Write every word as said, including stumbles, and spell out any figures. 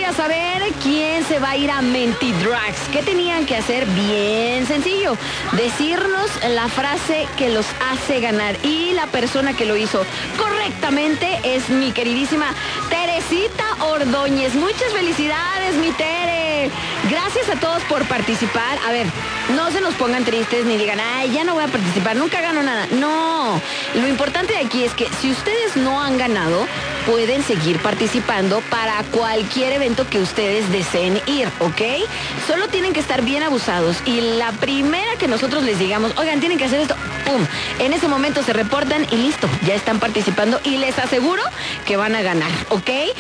a saber quién se va a ir a Mentidrags. ¿Qué tenían que hacer? Bien sencillo. Decirnos la frase que los hace ganar. Y la persona que lo hizo correctamente es mi queridísima Teresita Ordóñez. Muchas felicidades, mi Tere. Gracias a todos por participar. A ver, no se nos pongan tristes ni digan, ay, ya no voy a participar, nunca gano nada. No, lo importante de aquí es que si ustedes no han ganado, pueden seguir participando para cualquier evento que ustedes deseen ir, ¿ok? Solo tienen que estar bien abusados y la primera que nosotros les digamos, oigan, tienen que hacer esto, ¡pum! En ese momento se reportan y listo, ya están participando y les aseguro que van a ganar, ¿ok?